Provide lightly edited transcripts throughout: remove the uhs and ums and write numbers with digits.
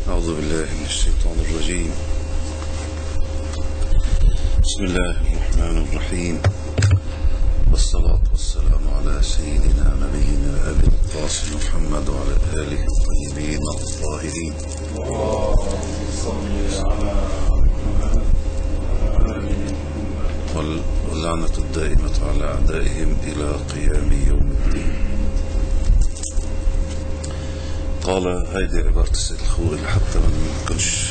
أعوذ بالله من الشيطان الرجيم. بسم الله الرحمن الرحيم، والصلاة والسلام على سيدنا نبينا أبي القاسم محمد وعلى آله الطيبين الطاهرين. واللعنة الدائمة على أعدائهم إلى قيام يوم الدين. قال هيدي عبارة السيد الخوري لحتى ما نكونش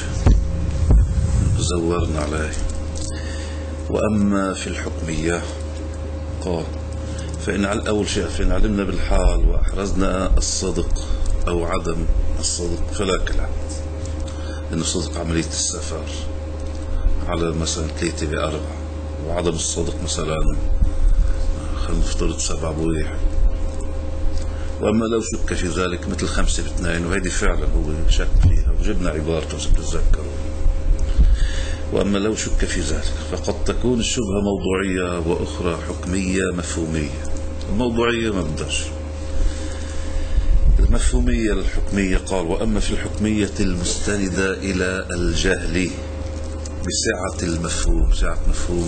زورنا عليه. وأما في الحكمية قال أول شيء فإن علمنا بالحال وأحرزنا الصدق أو عدم الصدق فلا كلام، لأن الصدق عملية السفر على مثلا 3/4، وعدم الصدق مثلا خلينا نفترض 7 بويح. وأما لو شك في ذلك مثل 5/2، وهذه فعلا هو شك فيها وجبنا عبارته تتذكروا. وأما لو شك في ذلك فقد تكون الشبهة موضوعية وأخرى حكمية مفهومية. الموضوعية ما بداش، المفهومية الحكمية. قال وأما في الحكمية المستندة إلى الجهل بسعة المفهوم، سعة مفهوم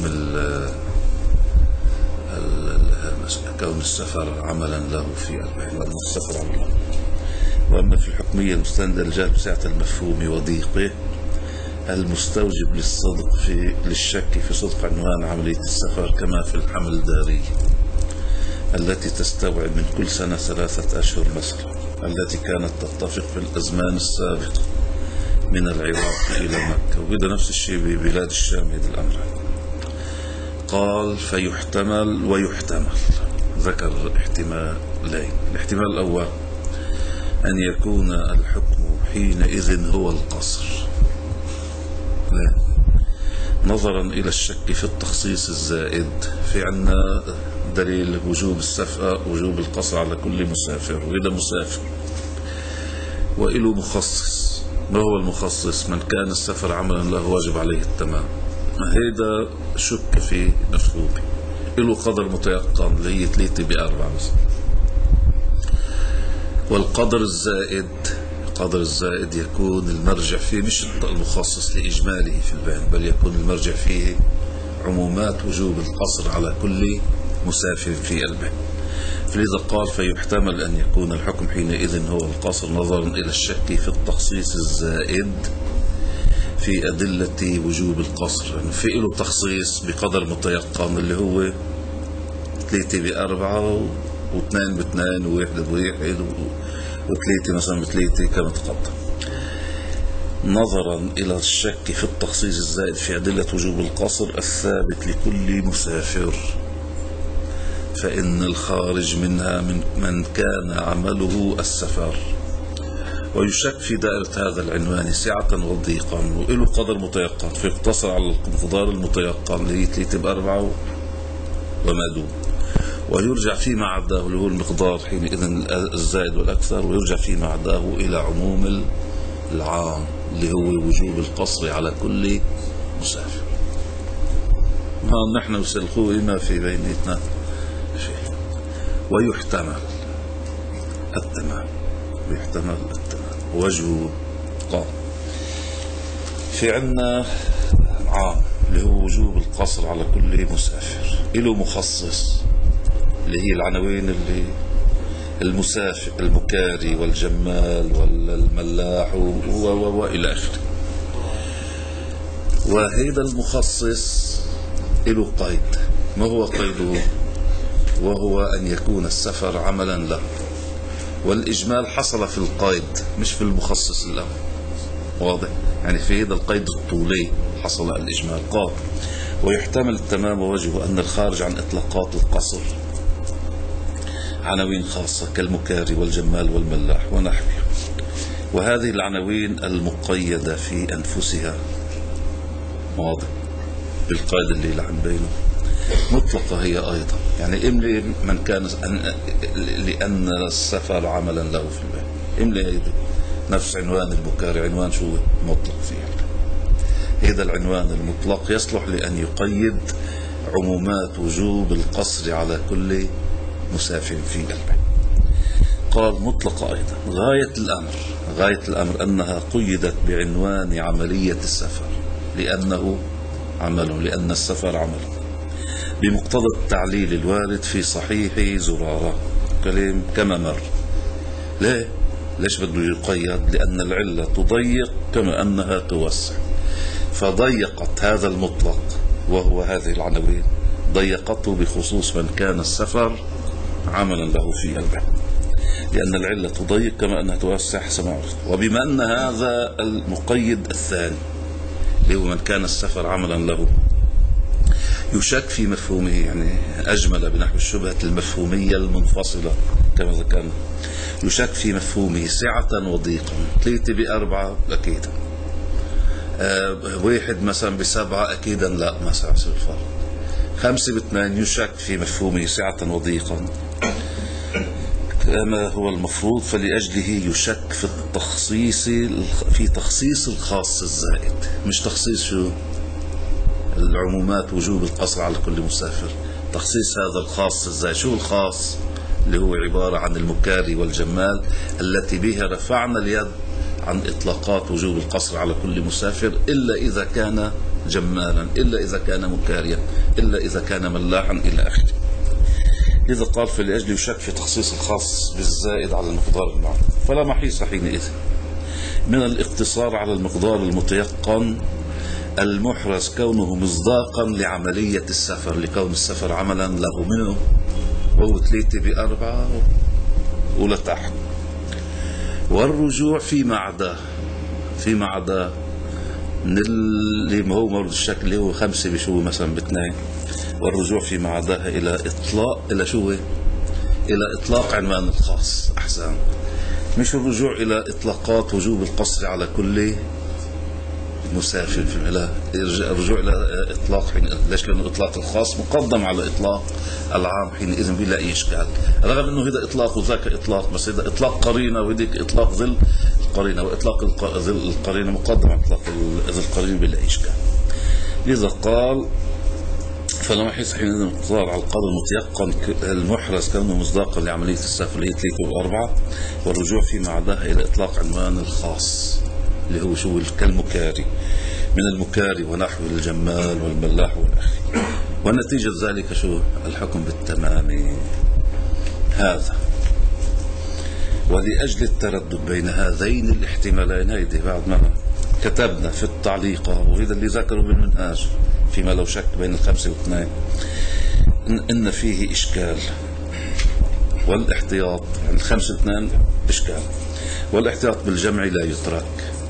كون السفر عملا له في لأن السفر عملا. وأما في الحكمية المستندة للجهل بسعة المفهوم وضيقه المستوجب للشك في صدق عنوان عملية السفر، كما في الحمل الداري التي تستوعب من كل سنة 3 أشهر مثلا، التي كانت تتفق في الأزمان السابقة من العراق إلى مكة، وبدا نفس الشيء ببلاد الشام. هذا الأمر قال فيحتمل ويحتمل، ذكر احتمالين. الاحتمال الأول أن يكون الحكم حينئذ هو القصر، لا نظرا إلى الشك في التخصيص الزائد. في عنا دليل وجوب السفر، وجوب القصر على كل مسافر، وإذا مسافر وإله مخصص. ما هو المخصص؟ من كان السفر عملا له واجب عليه التمام. هذا شك في مفهومه، له قدر متيقن اللي هي 3/4 بس. والقدر الزائد، القدر الزائد يكون المرجع فيه مش المخصص لإجماله في البيان، بل يكون المرجع فيه عمومات وجوب القصر على كل مسافر في البيان. فلذا قال فيحتمل أن يكون الحكم حينئذ هو القصر، نظرا إلى الشك في التخصيص الزائد في أدلة وجوب القصر. يعني في له تخصيص بقدر متيقن اللي هو 3/4 و2/2 و1/1 و3 مثلا ب3 كما تقدم. نظرا إلى الشك في التخصيص الزائد في أدلة وجوب القصر الثابت لكل مسافر، فإن الخارج منها من كان عمله السفر. ويشك في دائرة هذا العنوان سعة وضيقا، وإله قدر متيقن، فيقتصر على المقدار المتيقن اللي هي 3/4 وما دون، ويرجع فيما عداه اللي هو المقدار حينئذ الزائد والأكثر، ويرجع فيما عداه إلى عموم العام اللي هو وجوب القصر على كل مسافر. نحن وسلخوه ما في بيناتنا شيء. ويحتمل التمام، ويحتمل التمام. وجهه قال في عنا عام اللي هو وجوب القصر على كل مسافر، له مخصص اللي هي العناوين اللي المسافر المكاري والجمال والملاح وإلى آخره. وهذا المخصص له قيد. ما هو قيده؟ وهو أن يكون السفر عملا له. والإجمال حصل في القيد مش في المخصص الأول، واضح؟ يعني في هذا القيد الطولي حصل الإجمال. قال ويحتمل التمام، ووجهه أن الخارج عن إطلاقات القصر عناوين خاصة كالمكاري والجمال والملاح ونحوها، وهذه العناوين المقيدة في أنفسها، واضح، بالقيد اللي لعن بينه مطلقة هي أيضا. يعني املي من كان لأن السفر عملا له في البيت، املي هيدا نفس عنوان المكاري، عنوان شو مطلق فيه. هذا العنوان المطلق يصلح لأن يقيد عمومات وجوب القصر على كل مسافر في قلبه. قال مطلقة أيضا. غاية الأمر، غاية الأمر أنها قيدت بعنوان عملية السفر لأن السفر عمل، بمقتضى التعليل الوارد في صحيح زرارة كما مر. ليش بده يقيد؟ لأن العلة تضيق كما أنها توسع، فضيقت هذا المطلق وهو هذه العناوين، ضيقته بخصوص من كان السفر عملا له في البحث، لأن العلة تضيق كما أنها توسع حسب ما عرفت. وبما أن هذا المقيد الثاني اللي هو من كان السفر عملا له يشك في مفهومه، يعني أجمل بنحو الشبهة المفهومية المنفصلة كما ذكرنا، يشك في مفهومه سعة وضيقا. 3 ب4 أكيدا، 1 مثلا ب7 أكيدا لا مثلا على سبيل الفرض، 5 ب2 يشك في مفهومه سعة وضيقا كما هو المفروض، فلأجله يشك في تخصيص الخاص الزائد، مش تخصيص شو العمومات وجوب القصر على كل مسافر، تخصيص هذا الخاص الزائد. شو الخاص؟ اللي هو عبارة عن المكاري والجمال التي بها رفعنا اليد عن إطلاقات وجوب القصر على كل مسافر، إلا إذا كان جمالا، إلا إذا كان مكاريا، إلا إذا كان ملاحا إلى آخره. إذا قال فلأجل يشك في تخصيص الخاص بالزائد على المقدار المعروف، فلا محيص حينئذ من الاقتصار على المقدار المتيقن المحرز كونه مصداقا لعملية السفر، لكون السفر عملا له منه، وهو 3 ب4 ولتحت. والرجوع فيما عداه من اللي هو مورد الشك اللي هو 5 بشو مثلا ب2، والرجوع فيما عداه إلى إطلاق عنوان الخاص. أحسن، مش الرجوع إلى إطلاقات وجوب القصر على كل مسافر، لا، الرجوع إلى إطلاق ليش؟ لأنه إطلاق الخاص مقدم على إطلاق العام حينئذ بلا أي إشكال، رغم أنه هذا إطلاق وذاك إطلاق، بس هذا إطلاق قرينة وهذيك إطلاق ظل القرينة، وإطلاق ظل القرينة مقدم على إطلاق ظل القرينة بلا أي إشكال. لذا قال فلا محيص حينئذ الاقتصار على القدر المتيقن المحرز كونه مصداقا لعملية السفر اللي هي 3 ب4، والرجوع فيما عداها إلى إطلاق عنوان الخاص اللي هو شو كالمكاري، من المكاري ونحو الجمال والملاح والأخي، ونتيجة ذلك شو الحكم بالتمام. هذا ولأجل التردد بين هذين الاحتمالين، هيدي بعد ما كتبنا في التعليقة، وهذا اللي ذكره بالمنهاج فيما لو شك بين 5 و2، إن فيه إشكال، والاحتياط يعني 5 و2 إشكال، والاحتياط بالجمع لا يترك،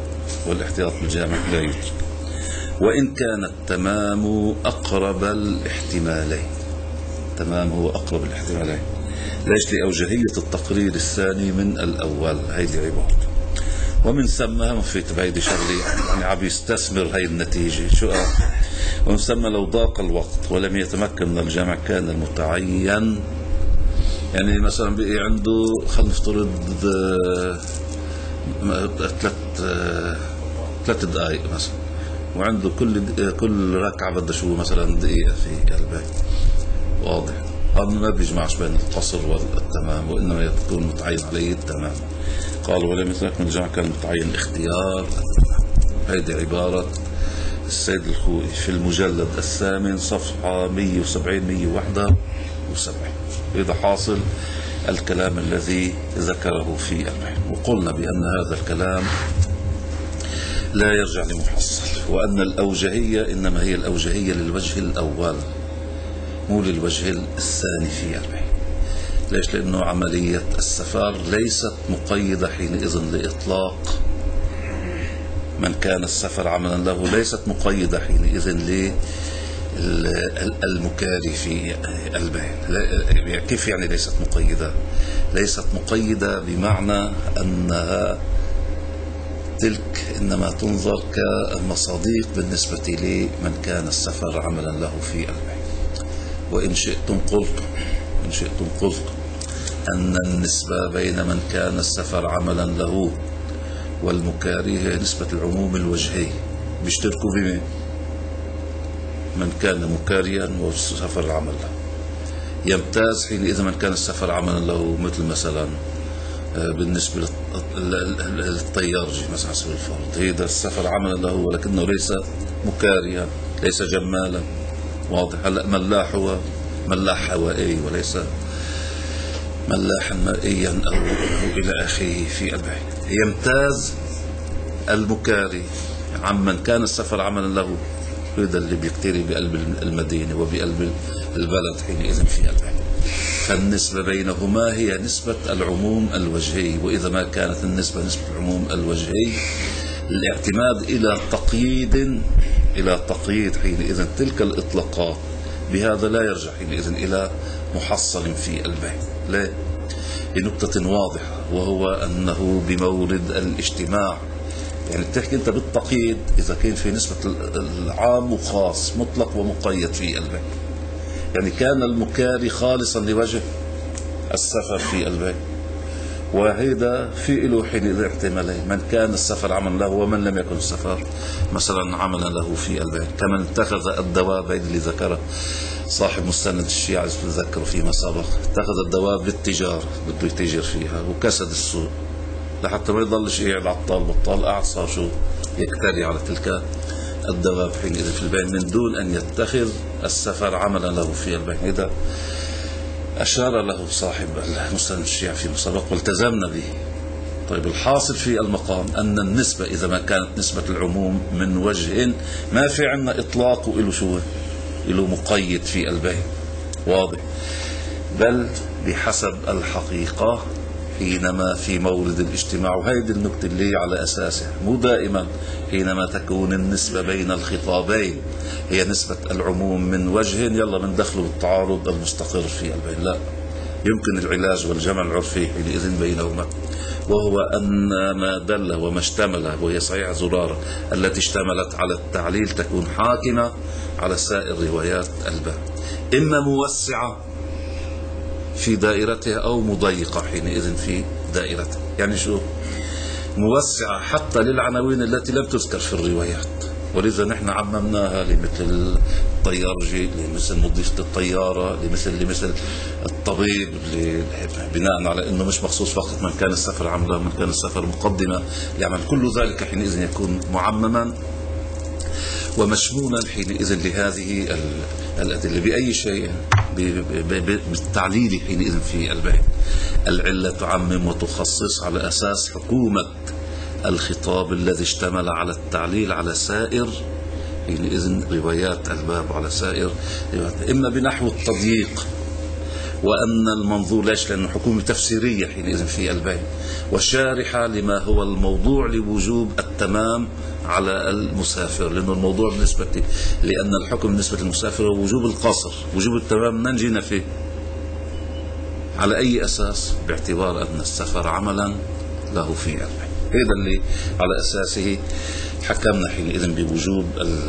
وإن كان التمام أقرب الاحتمالين، تمام هو أقرب الاحتمالين. ليش؟ لأوجهية التقرير الثاني من الأول، هيدي عبارته. ومن ثم في تبعيد شغلي يعني عم يستثمر هاي النتيجة شو ومن ثم لو ضاق الوقت ولم يتمكن من الجمع كان المتعين، يعني مثلا بقي عنده خلينا نفترض 3 دقائق مثلا، وعنده كل ركعة بده شو مثلا دقيقة في قلبه، واضح؟ هذا ما بيجمعش بين القصر والتمام، وإنما يكون متعين عليه التمام. قال ولم يترك من الجمع كان متعين اختيار التمام. هذه عبارة السيد الخوئي في المجلد 8 صفحة 170-171. إذا حاصل الكلام الذي ذكره في البحث، وقلنا بأن هذا الكلام لا يرجع لمحصل، وأن الأوجهية إنما هي الأوجهية للوجه الأول مو للوجه الثاني في البحث. ليش؟ لأنه عملية السفر ليست مقيدة حينئذ لإطلاق من كان السفر عملا له، ليست مقيدة حينئذ للمكاري في البيان. كيف يعني ليست مقيدة؟ ليست مقيدة بمعنى أنها تلك إنما تنظر كمصاديق بالنسبة لمن كان السفر عملا له في البيان. وإن شئتم قلتم أن النسبة بين من كان السفر عملا له والمكاري هي نسبة العموم الوجهي، بيشتركوا بمن من كان مكاريا والسفر عمل له. يمتاز حينئذ من كان السفر عملا له، مثل مثلا بالنسبة للطيارجي مثلا على سبيل الفرض، هذا السفر عملا له ولكنه ليس مكاريا، ليس جمالا. واضح؟ هلا ملاح هو ملاح هوائي وليس ملاحا مائيا أو إلى آخره في البحر. يمتاز المكاري عمن كان السفر عملا له، هذا اللي بيكتري بقلب المدينة وبقلب البلد حينئذ في البحر. فالنسبة بينهما هي نسبة العموم الوجهي، وإذا ما كانت النسبة نسبة العموم الوجهي الاعتماد إلى تقييد حينئذ تلك الإطلاقات بهذا لا يرجع حينئذ إلى محصل في البحث. لا، لنقطة واضحة، وهو أنه بمورد الاجتماع. يعني بتحكي أنت بالتقييد إذا كان في نسبة العام وخاص مطلق ومقيد في البحث. يعني كان المكاري خالصا لوجه السفر في البحث، وهذا في له حينئذ احتمالين: من كان السفر عملا له ومن لم يكن السفر مثلا عملا له في البحث. كمن اتخذ الدواب اللي ذكره صاحب مستند الشيعة تذكره فيما سبق، اتخذ الدواب للتجارة، بده يتجر فيها وكسد السوق لحتى ما يضلش قاعد عطال بطال، قاعد صار شو يكتري على تلك الدواب حينئذ في البين من دون أن يتخذ السفر عملا له في البين. إذا أشار له صاحب المستند الشيعة فيما سبق والتزمنا به. طيب الحاصل في المقام أن النسبة إذا ما كانت نسبة العموم من وجه ما في عنا إطلاق وإله شو له مقيد في البين، واضح؟ بل بحسب الحقيقة حينما في مورد الاجتماع. وهذه النكتة اللي على أساسها مو دائما حينما تكون النسبة بين الخطابين هي نسبة العموم من وجه يلا بندخله بالتعارض المستقر في البين. لا، يمكن العلاج والجمع العرفي حينئذ بينهما، وهو أن ما دل وما اشتمل، وهي صحيح زرارة التي اشتملت على التعليل تكون حاكمة على سائر روايات الباب، إما موسعة في دائرتها أو مضيقة حينئذ في دائرتها. يعني شو موسعة حتى للعناوين التي لم تذكر في الروايات، ولذا نحن عممناها لمثل الطيارجي، لمثل مضيفة الطيارة، لمثل الطبيب، بناء على أنه مش مخصوص فقط من كان السفر عملا، من كان السفر مقدمة لعمل. كل ذلك حينئذ يكون معمما ومشمولا حينئذ لهذه الأدلة بأي شيء بالتعليل حينئذ في البحث. العلة تعمم وتخصص على أساس حكومة الخطاب الذي اشتمل على التعليل على سائر حينئذ روايات الباب، على سائر روايات، إما بنحو التضييق، وأن المنظور ليش؟ لأنه حكومة تفسيرية حينئذ في الباب، وشارحة لما هو الموضوع لوجوب التمام على المسافر، لأنه الموضوع بالنسبة لأن الحكم بالنسبة للمسافر هو وجوب القصر، وجوب التمام من جينا فيه على أي أساس؟ باعتبار أن السفر عملا له في البحث. هذا اللي على أساسه حكمنا حينئذ بوجوب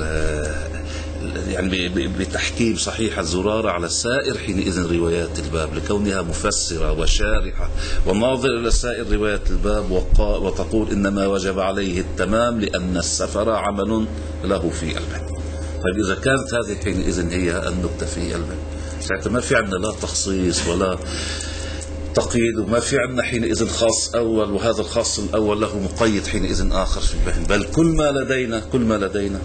يعني بتحكيم صحيح الزرارة على سائر حينئذ روايات الباب، لكونها مفسرة وشارحة وناظر إلى سائر روايات الباب، وتقول إنما وجب عليه التمام لأن السفر عمل له في البحث. طيب إذا كانت هذه حينئذ هي النكتة في البحث، ساعتها ما في عندنا لا تخصيص ولا تقييد، وما في عندنا حينئذ خاص أول وهذا الخاص الأول له مقيد حينئذ آخر في البحث، بل كل ما لدينا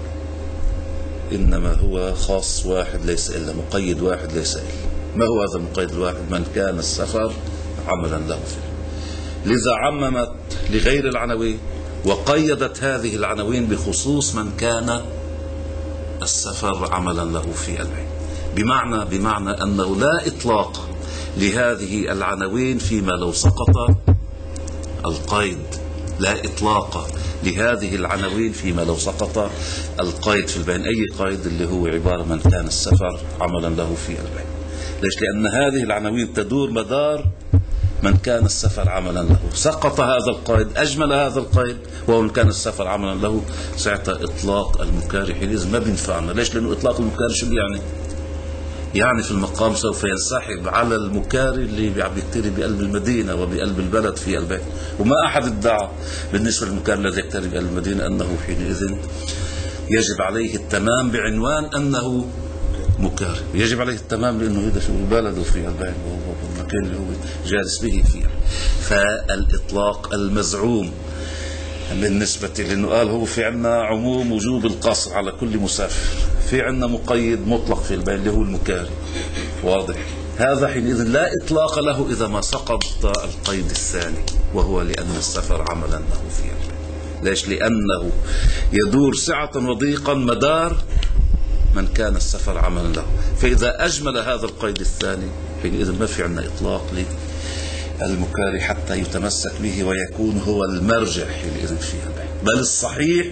إنما هو خاص واحد ليس إلا، مقيد واحد ليس إلا. ما هو هذا المقيد الواحد؟ من كان السفر عملا له فيه. لذا عممت لغير العناوين وقيدت هذه العناوين بخصوص من كان السفر عملا له في البحث، بمعنى أنه لا إطلاق لهذه العناوين فيما لو سقط القيد، لا إطلاق لهذه العناوين فيما لو سقط القيد في البين. أي قيد؟ اللي هو عبارة من كان السفر عملا له في البين. ليش؟ لأن هذه العناوين تدور مدار من كان السفر عملا له. سقط هذا القيد، أجمل هذا القيد وهو من كان السفر عملا له، ساعتها إطلاق المكاري حينئذ ما بينفعنا. ليش؟ لأنه إطلاق المكاري شو يعني في المقام سوف ينسحب على المكاري اللي بيكتري بقلب المدينة وبقلب البلد في البيت. وما أحد ادعى بالنسبة للمكاري الذي يكتري بقلب المدينة أنه حينئذ يجب عليه التمام بعنوان أنه مكاري، يجب عليه التمام لأنه هذا شو بلده في البلد والمكان اللي هو جالس به فيه. فالإطلاق المزعوم بالنسبة لأنه قال هو في عنا عموم وجوب القصر على كل مسافر، في عنا مقيد مطلق في البلد اللي هو المكاري، واضح؟ هذا حينئذ لا إطلاق له إذا ما سقط القيد الثاني، وهو لأن السفر عملا له في البلد. ليش؟ لأنه يدور سعة وضيقا مدار من كان السفر عملا له. فإذا أجمل هذا القيد الثاني حينئذ ما في عنا إطلاق للمكاري حتى يتمسك به ويكون هو المرجع حينئذ في البيع، بل الصحيح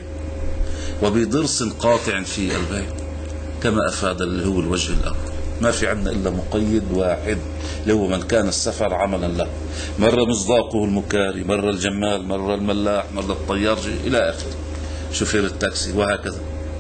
وبضرس قاطع في البيع كما أفاد اللي هو الوجه الأول. ما في عنا إلا مقيد واحد اللي هو من كان السفر عملا له، مرة مصداقه المكاري، مرة الجمال، مرة الملاح، مرة الطيار إلى آخره، شوفير التاكسي، وهكذا.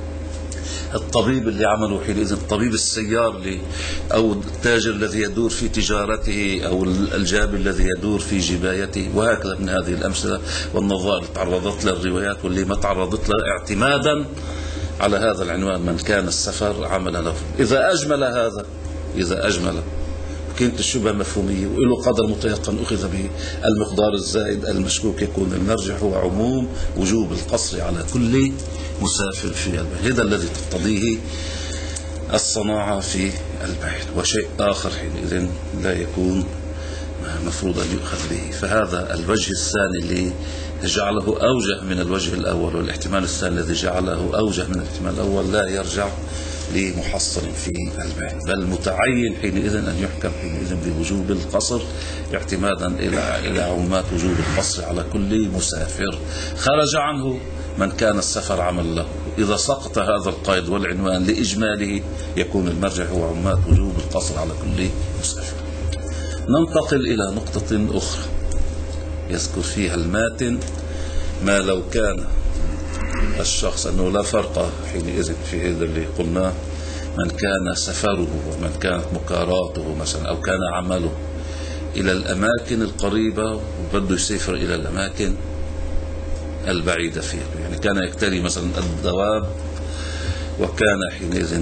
الطبيب اللي عمله حينئذ الطبيب السيار أو التاجر الذي يدور في تجارته، أو الجاب الذي يدور في جبايته، وهكذا من هذه الأمثلة والنظائر تعرضت للروايات واللي ما تعرضت له اعتمادا على هذا العنوان من كان السفر عملا له. إذا أجمل هذا، إذا أجمل كانت الشبهة مفهومية وله قدر متيقن أخذ به، المقدار الزائد المشكوك يكون المرجع هو عموم وجوب القصر على كل مسافر في البلد. هذا الذي تقتضيه الصناعة في البلد، وشيء آخر حينئذ لا يكون مفروض أن يؤخذ به. فهذا الوجه الثاني اللي جعله أوجه من الوجه الأول، والاحتمال الثاني الذي جعله أوجه من الاحتمال الأول لا يرجع لمحصل في البيع، بل متعين حينئذ أن يحكم حينئذ بوجوب القصر اعتمادا إلى عمومات وجوب القصر على كل مسافر. خرج عنه من كان السفر عمل له. إذا سقط هذا القيد والعنوان لإجماله يكون المرجع هو عمومات وجوب القصر على كل مسافر. ننتقل إلى نقطة أخرى يذكر فيها الماتن ما لو كان الشخص أنه لا فرق حينئذ في هذا اللي قلناه، من كان سفره ومن كانت مكاراته مثلا أو كان عمله إلى الأماكن القريبة وبده يسافر إلى الأماكن البعيدة فيه، يعني كان يكتري مثلا الدواب وكان حينئذ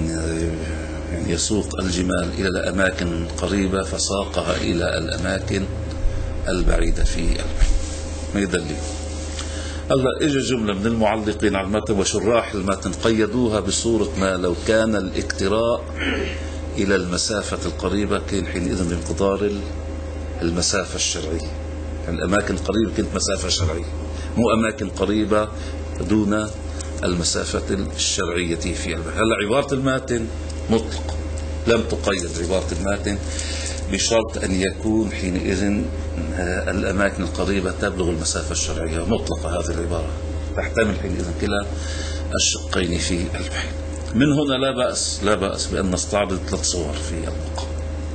يعني يسوق الجمال إلى الأماكن القريبة فساقها إلى الأماكن البعيدة في البحر. ما يدلل. هلا اجى جملة من المعلقين على المتن وشراح المتن قيدوها بصورة ما لو كان الاكتراء إلى المسافة القريبة كان حينئذ بمقدار المسافة الشرعية، يعني الأماكن القريبة كانت مسافة شرعية، مو أماكن قريبة دون المسافة الشرعية في البحر. هلا عبارة الماتن مطلق، لم تقيد عبارة الماتن بشرط أن يكون حينئذ الأماكن القريبة تبلغ المسافة الشرعية، مطلقة هذه العبارة تحتمل حينئذ كلا الشقين في البحر. من هنا لا بأس بأن نستعرض 3 صور في المقام.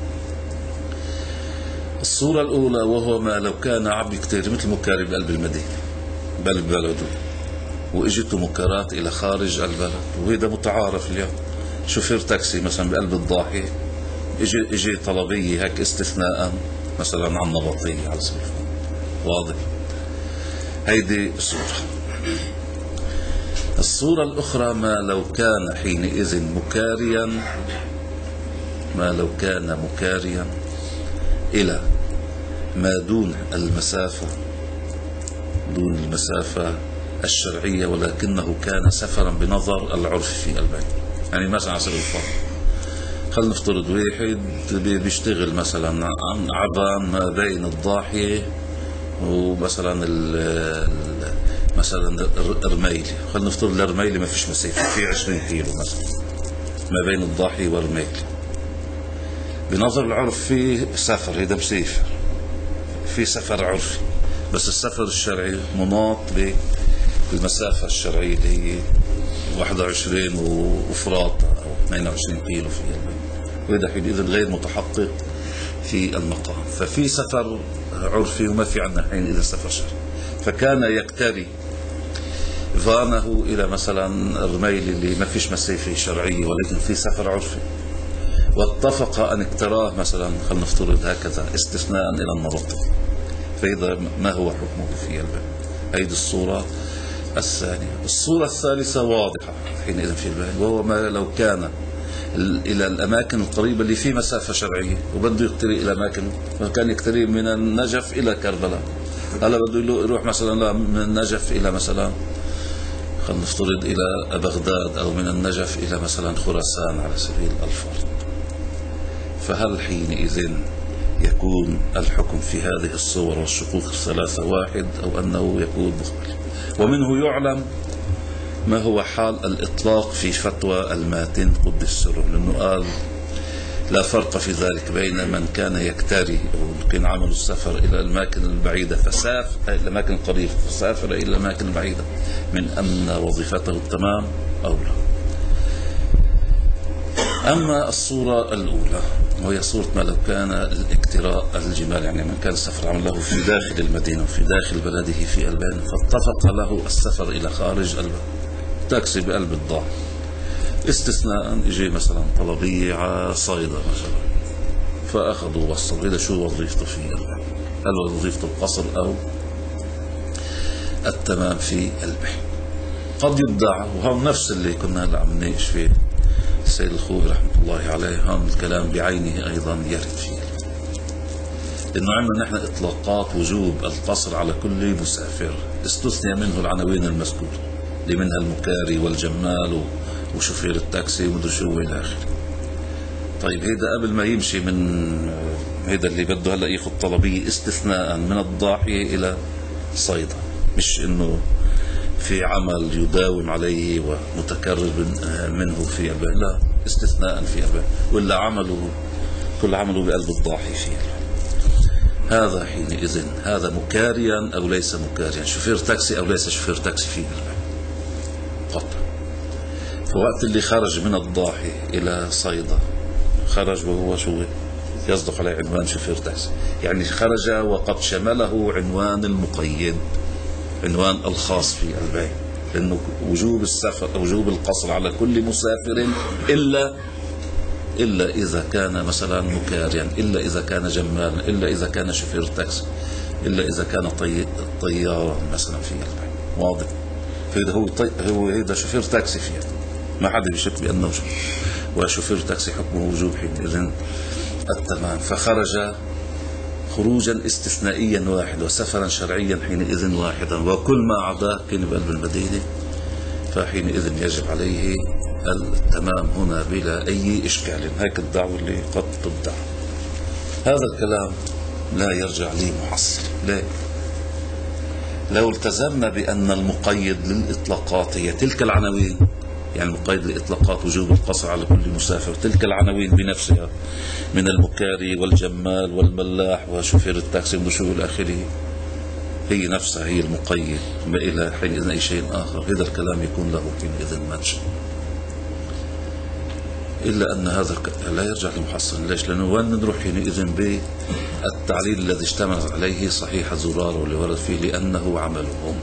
الصورة الأولى وهو ما لو كان عبد كتير مثل مكاري بقلب المدينة بل بلده وإجته مكارات إلى خارج البلد، وهذا متعارف اليوم. شوفير تاكسي مثلا بقلب الضاحية إجي طلبية هيك استثناء مثلا عن نبطية على سبيل واضح. هيدي صورة. الصورة الأخرى ما لو كان حينئذ مكاريا إلى ما دون المسافة الشرعية ولكنه كان سفرا بنظر العرف في البيت. يعني مثلا على سبيل الفرض خلينا نفترض واحد بيشتغل مثلا عن عبان ما بين الضاحية ومثلا مثلا الرميلي، خلينا نفترض الرميلي ما فيش مسافة في 20 كيلو مثلا ما بين الضاحية والرميلي، بنظر العرف في سفر، هذا مسافر في سفر عرفي، بس السفر الشرعي مناط بالمسافة الشرعية اللي هي 21 وفراط أو 22 كيلو في البلد، وهذا حينئذ غير متحقق في المقام. ففي سفر عرفي وما في عندنا حينئذ سفر شرعي. فكان يكتري فانه إلى مثلا الرميل اللي ما فيش مسافة شرعية ولكن في سفر عرفي، واتفق أن اكتراه مثلا خلينا نفترض هكذا استثناء إلى النبطي، فإذا ما هو حكمه في البلد؟ هذه الصورة الثانية. الصورة الثالثة واضحة حينئذ في البلد، وهو ما لو كان إلى الأماكن القريبة اللي في مسافة شرعية، وبده يقترب إلى أماكن، كان يقترب من النجف إلى كربلاء، هلا بده يروح مثلا من النجف إلى مثلا خلينا نفترض إلى بغداد، أو من النجف إلى مثلا خراسان على سبيل الفرض. فهل حينئذ يكون الحكم في هذه الصور والشقوق الثلاثة واحد، أو أنه يكون مختلف؟ ومنه يعلم ما هو حال الإطلاق في فتوى الماتن قدس سره، لأنه قال لا فرق في ذلك بين من كان يكتري أو كان عمل السفر إلى الأماكن البعيدة فسافر إلى الأماكن القريبة فسافر إلى الأماكن البعيدة من أن وظيفته التمام أو لا. أما الصورة الأولى وهي صورة ما لو كان الاكتراء الجمال، يعني من كان السفر عمل له في داخل المدينة وفي داخل بلده في البلد، فاتفق له السفر إلى خارج البلد، تاكسي بقلب الضاع، استثناء يجي مثلا طلبية على صيدا مثلا فأخذوا وصلوا، إذا شو وظيفته في البلد؟ هل وظيفته القصر أو التمام في البحر؟ قد يدعى، وهو نفس اللي كنا هلا عم نناقش فيه السيد الخوي رحمة الله عليه، هم الكلام بعينه أيضا يرد فيه، إنه عندنا نحن إطلاقات وجوب القصر على كل مسافر، استثنى منه العناوين المذكورة اللي منها المكاري والجمال وشوفير التاكسي ومدري شو إلى آخره. طيب هيدا قبل ما يمشي من هيدا اللي بده هلا ياخذ طلبية استثناء من الضاحية إلى صيدا، مش إنه في عمل يداوم عليه ومتكرر منه في البلد، لا، استثناء في البلد، ولا عمله كل عمله بقلب الضاحي فيه. هذا حينئذ هذا مكاريا أو ليس مكاريا، شوفير تاكسي أو ليس شوفير تاكسي فيه البلد قطع. فوقت اللي خرج من الضاحي إلى صيدا خرج وهو شو يصدق عليه عنوان شوفير تاكسي، يعني خرج وقد شمله عنوان المقيد، عنوان الخاص في البيع، لأنه وجوب السفر أو وجوب القصر على كل مسافر إلا إذا كان مثلا مكاريا، إلا إذا كان جمالا، إلا إذا كان شوفير تاكسي، إلا إذا كان طيارا مثلا في البيع. واضح؟ فإذا هو هذا شوفير تاكسي فيه، ما حدا بيشك بأنه وشوفير تاكسي حكمه وجوب حينئذ التمام. فخرج خروجا استثنائيا واحد وسفرا شرعيا حينئذ واحدا، وكل ما عداه كان بقلب المدينة، فحينئذ يجب عليه التمام هنا بلا أي إشكال. هيك الدعوة اللي قد تدعى. هذا الكلام لا يرجع لي محصل. ليه؟ لو التزمنا بأن المقيد للإطلاقات هي تلك العناوين، يعني المقيد للإطلاقات وجوب القصر على كل مسافر، تلك العناوين بنفسها من المكاري والجمال والملاح وشوفير التاكسي وشو إلى آخره، هي نفسها هي المقيد، ما إلى حينئذ أي شيء آخر، هذا الكلام يكون له حينئذ مدش. إلا أن هذا لا يرجع لمحصن. ليش؟ لأنه وين نروح حينئذ بالتعليل الذي اشتمل عليه صحيح زرار واللي ورد فيه لأنه عملهم،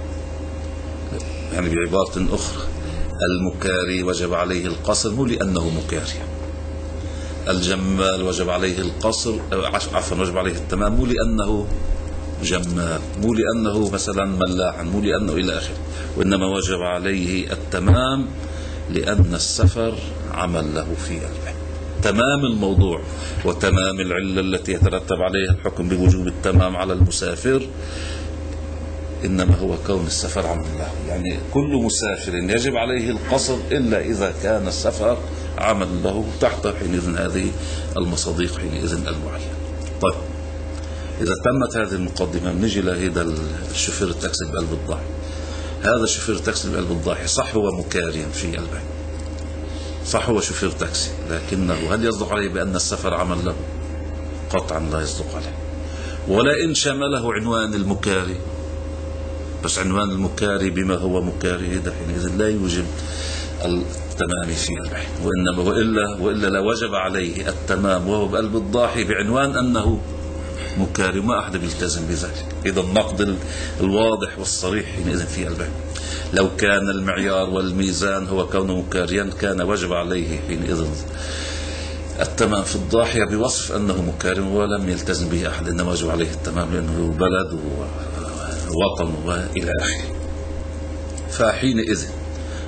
يعني بعبارة أخرى المكاري وجب عليه القصر مو لأنه مكاري، الجمال وجب عليه القصر عفوا وجب عليه التمام مو لأنه جمال، مو لأنه مثلا ملاحا، مو لأنه إلى آخره، وإنما وجب عليه التمام لأن السفر عمل له في قلبه. تمام الموضوع وتمام العلة التي يترتب عليها الحكم بوجوب التمام على المسافر إنما هو كون السفر عمل له، يعني كل مسافر يجب عليه القصر إلا إذا كان السفر عمل له تحت حينئذ هذه المصادق حينئذ المعينة. طيب إذا تمت هذه المقدمة نجي لهذا الشوفير التاكسي بقلب الضاحي. هذا الشوفير التاكسي بقلب الضاحي صح هو مكاريا في قلبه، صح هو شوفير تاكسي، لكنه هل يصدق عليه بأن السفر عمل له؟ قطعا لا يصدق عليه. ولا إن شمله عنوان المكاري، بس عنوان المكاري بما هو مكاري هذا حينئذ لا يوجب التمام في البحث، وإنما وإلا لا وجب عليه التمام وهو بقلب الضاحي بعنوان أنه مكاري، وما أحد بيلتزم بذلك. إذا النقد الواضح والصريح حينئذ في البحث لو كان المعيار والميزان هو كونه مكاريا كان وجب عليه حينئذ التمام في الضاحية بوصف أنه مكاري، ولم يلتزم به أحد، إنما وجب عليه التمام لأنه بلد ووطن وإلى آخره. فحينئذ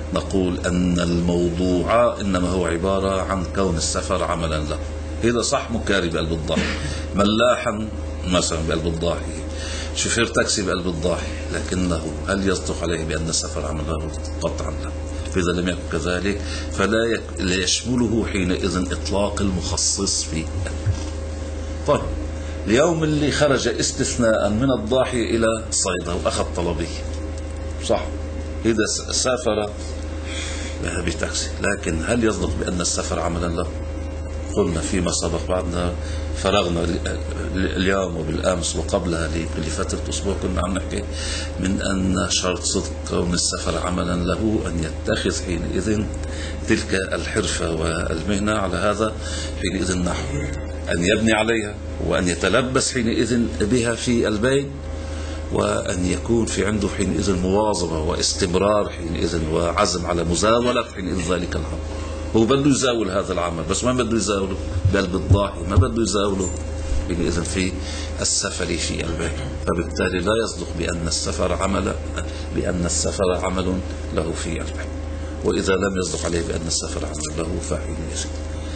نقول أن الموضوع إنما هو عبارة عن كون السفر عملا له. إذا صح مكاري بقلب الضاحي، ملاحا مثلا بقلب الضاحي، شوفير تاكسي بقلب الضاحي، لكنه هل يصدق عليه بأن السفر عمل له؟ قطعا لا. فإذا لم يكن كذلك فلا يشمله حينئذ إطلاق المخصص فيه. طيب اليوم اللي خرج استثناء من الضاحي إلى صيدا وأخذ طلبية، صح، إذا سافر بتاكسي، لكن هل يصدق بأن السفر عملا له؟ قلنا فيما سبق بعدنا فرغنا اليوم وبالأمس وقبلها لفترة أسبوع كنا عم نحكي من أن شرط صدق كون السفر عملا له أن يتخذ حينئذ تلك الحرفة والمهنة على هذا حينئذ نحو أن يبني عليها وأن يتلبس حينئذ بها في البيت، وأن يكون في عنده حينئذ مواظبة واستمرار حينئذ وعزم على مزاولة حينئذ ذلك الأمر. هو بده يزاول هذا العمل، بس ما بده يزاوله بقلب الضاحي، ما بده يزاوله حينئذ في السفر في البيت. فبالتالي لا يصدق بأن السفر عمل له في البيت. وإذا لم يصدق عليه بأن السفر عمل له فحينئذ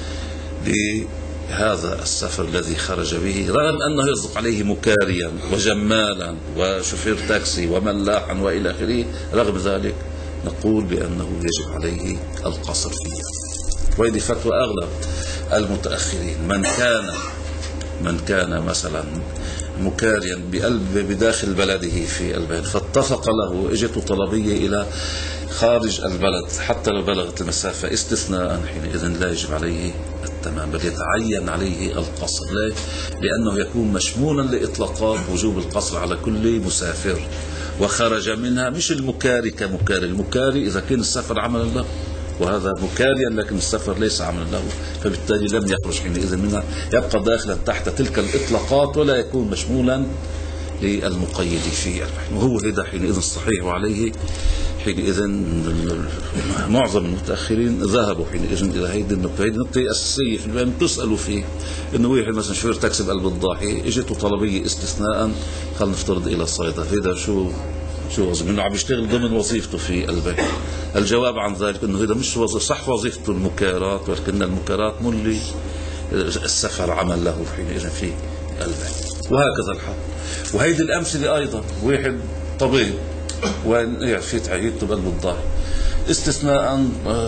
هذا السفر الذي خرج به، رغم أنه يصدق عليه مكاريا وجمالا وشوفير تاكسي وملاحا وإلى آخره، رغم ذلك نقول بأنه يجب عليه القصر فيه. وهذه فتوى أغلب المتأخرين. من كان مثلا مكاريا بداخل بلده في البلد فاتفق له اجت طلبية إلى خارج البلد حتى لو بلغت المسافة استثناء، حينئذ لا يجب عليه التمام بل يتعين عليه القصر. ليه؟ لأنه يكون مشمولا لإطلاقات وجوب القصر على كل مسافر وخرج منها، مش المكاري كمكاري. المكاري إذا كان السفر عملا له، وهذا مكاريا لكن السفر ليس عملا له، فبالتالي لم يخرج حينئذ منها، يبقى داخلا تحت تلك الإطلاقات ولا يكون مشمولا للمقيد في البحث. وهو هذا حينئذ الصحيح، وعليه حينئذ معظم المتأخرين ذهبوا حينئذ إلى هذه النقطة. هذه النقطة أساسية في البيان تسألوا فيه، إنه واحد مثلا شوفير تاكسي بقلب الضاحي اجته طلبية استثناء خلينا نفترض إلى صيدا، هذا شو وظيفته؟ إنه عم يشتغل ضمن وظيفته في البيت. الجواب عن ذلك إنه هذا مش صح وظيفته المكارات، ولكن المكارات ملي السفر عمل له حينئذ في البيت. وهكذا الحال. وهيدي الأمثلة أيضا، واحد طبيب وفيت عيادته بقلب الضاحي استثناء،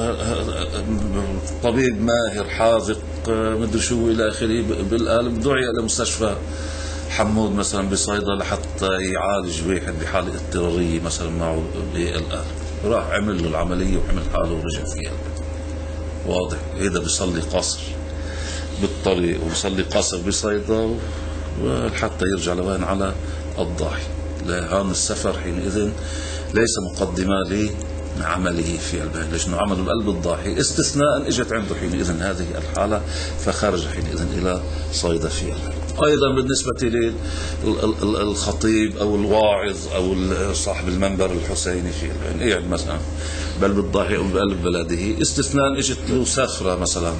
طبيب ماهر حاذق مدري شو إلى آخره بالقلب، دعي إلى مستشفى حمود مثلا بصيدا لحتى يعالج واحد بحالة اضطرارية مثلا معه بالقلب، راح عمل له العملية وعمل حاله ورجع فيها. واضح؟ هذا بيصلي قصر بالطريق وبيصلي قصر بصيدا حتى يرجع لوين؟ على الضاحي. هان السفر حينئذ ليس مقدمة لعمله في البيت، ليش؟ انه عمله بقلب الضاحي استثناء اجت عنده حينئذ هذه الحالة فخرج حينئذ الى صيدا في البيت. ايضا بالنسبة للخطيب او الواعظ او صاحب المنبر الحسيني في البيت، يقعد مثلا بقلب الضاحي او بقلب بلده استثناء اجت له سفرة مثلا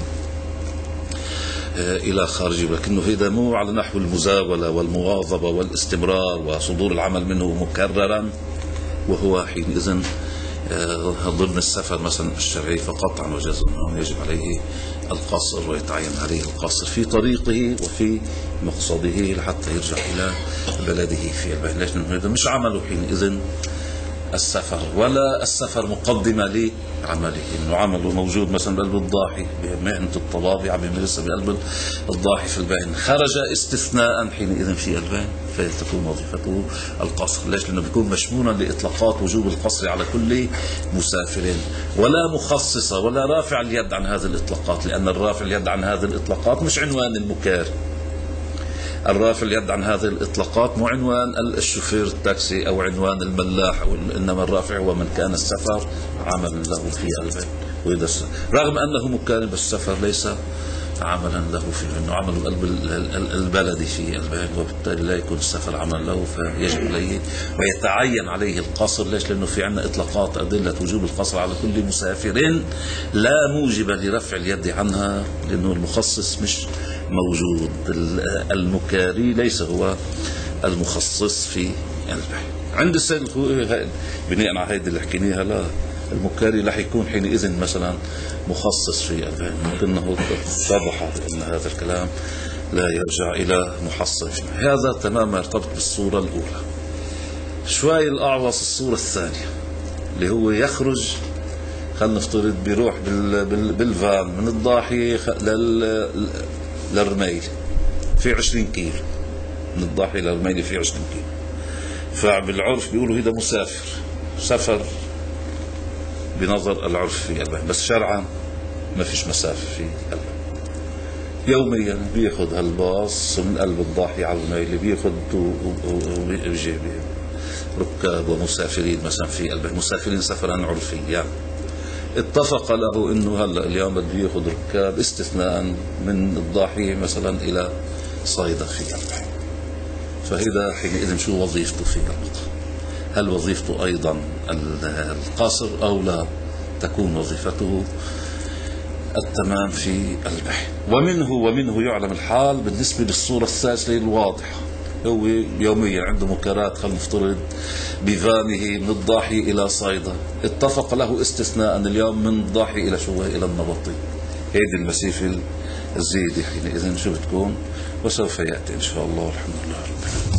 إلى خارج، لكنه هذا مو على نحو المزاولة والمواظبة والاستمرار وصدور العمل منه مكررا، وهو حينئذ ضمن السفر مثلا الشرعي، فقطعا وجزما يجب عليه القصر ويتعين عليه القصر في طريقه وفي مقصده لحتى يرجع إلى بلده في البلد. لأنه هذا مش عمله حينئذ السفر، ولا السفر مقدمة لعمله، إنه عمله موجود مثلا بقلب الضاحي بمهنة الطبابة عم يمارسها بقلب الضاحي في البين، خرج استثناء حينئذ في البين فتكون وظيفته القصر. ليش؟ لأنه بيكون مشمولا لإطلاقات وجوب القصر على كل مسافر، ولا مخصصة ولا رافع اليد عن هذه الإطلاقات، لأن الرافع اليد عن هذه الإطلاقات مش عنوان المكار. الرافع اليد عن هذه الإطلاقات مو عنوان الشوفير التاكسي أو عنوان الملاح، إنما الرافع هو من كان السفر عمل له في البيت. وإذا رغم أنه مكان بالسفر ليس عملا له في إنه عمل قلب البلد في البيت، وبالتالي لا يكون السفر عمل له فيجب عليه ويتعين عليه القصر. ليش؟ لأنه في عندنا إطلاقات أدلة وجوب القصر على كل مسافر لا موجب لرفع اليد عنها، لأنه المخصص مش موجود. المكاري ليس هو المخصص في البحث. عند السيد الخوئي بناء على هذه اللي حكيناها لا المكاري رح يكون حينئذ مثلا مخصص في البيان، لكنه اتضح أن هذا الكلام لا يرجع إلى محصل. هذا تماما يرتبط بالصورة الأولى. شوي الأعوص الصورة الثانية اللي هو يخرج، خلينا نفترض بيروح بالفان من الضاحية للرميل في 20 كيلو، من الضاحية للرميل في 20 كيلو، فبالعرف بيقولوا هذا مسافر، سفر بنظر العرف في البحر، بس شرعا ما فيش مسافة في البحر. يوميا بياخذ هالباص من قلب الضاحية على الرميل، بياخذ وبيجي ركاب ومسافرين مثلا في البحر، مسافرين سفرا عرفيا. اتفق له انه هلا اليوم بده ياخذ ركاب استثناء من الضاحية مثلا الى صيدا في البحر، فهذا حينئذ شو وظيفته في البحر؟ هل وظيفته ايضا القصر او لا؟ تكون وظيفته التمام في البحر. ومنه يعلم الحال بالنسبة للصورة الثالثة الواضحة، هو يوميا عنده مكرات، خلينا نفترض بفانه من الضاحية إلى صيدا، اتفق له استثناء اليوم من الضاحية إلى شو إلى النبطي، هذه المسافة الزيادة حينئذ شو بتكون؟ وسوف يأتي إن شاء الله. الحمد لله رب العالمين.